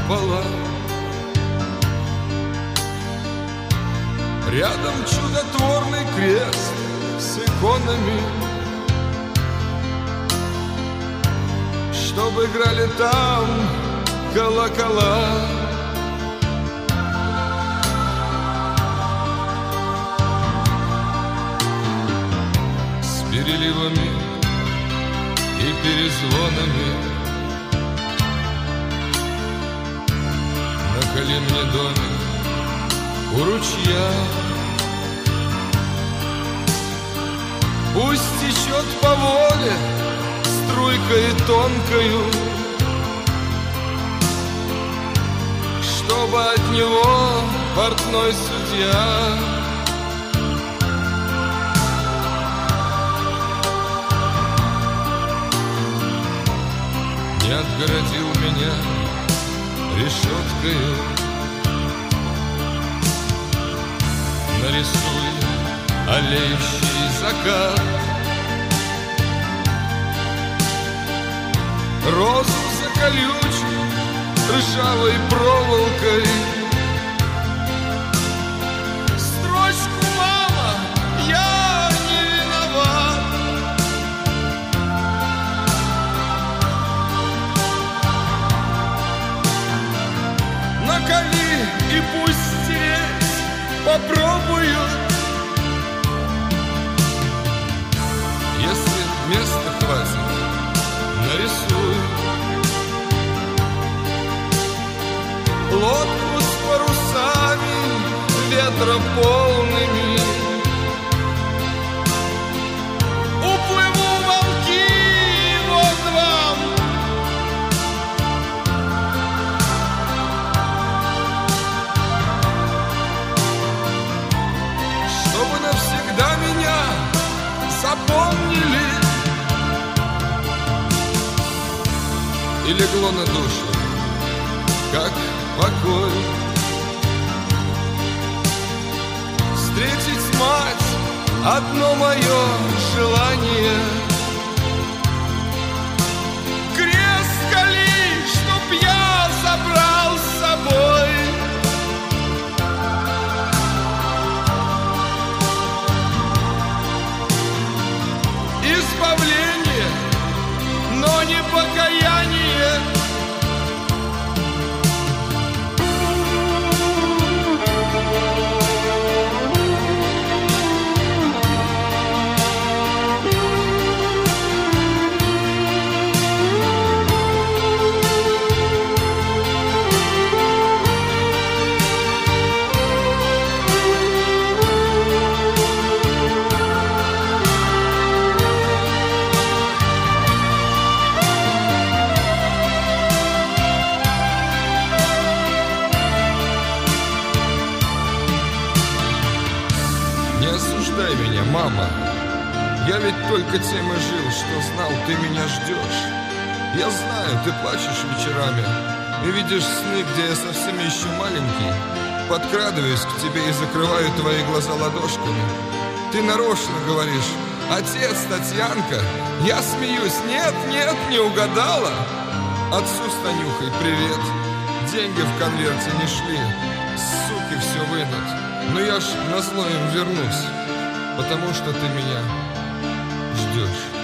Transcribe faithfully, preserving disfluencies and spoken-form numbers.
купола. Рядом чудотворный крест с иконами, чтобы играли там колокола. С переливами и перезвонами наколи мне домик у ручья. Пусть течет по воле струйкой тонкою, чтобы от него портной судья не отгородил меня решеткою. Нарисуй олеющий закат, розу заколючую ржавой проволокой, строчку «Мама, я не виноват». Наколи и пусть стереть попробую. Если места хватит, нарисуй лодку с парусами ветрополными. Уплыву в волки, вот вам. Чтобы навсегда меня запомнили. И легло на душу, как покой, встретить мать — одно мое желание. Крест кали, чтоб я забрал с собой. Избавление, но не покаяние. Не осуждай меня, мама. Я ведь только тем и жил, что знал, ты меня ждешь. Я знаю, ты плачешь вечерами и видишь сны, где я совсем еще маленький. Подкрадываюсь к тебе и закрываю твои глаза ладошками. Ты нарочно говоришь: отец, Татьянка. Я смеюсь: нет, нет, не угадала. Отцу с Танюхой привет. Деньги в конверте не шли, суки все вынут. Но я ж назло им вернусь, потому что ты меня ждешь.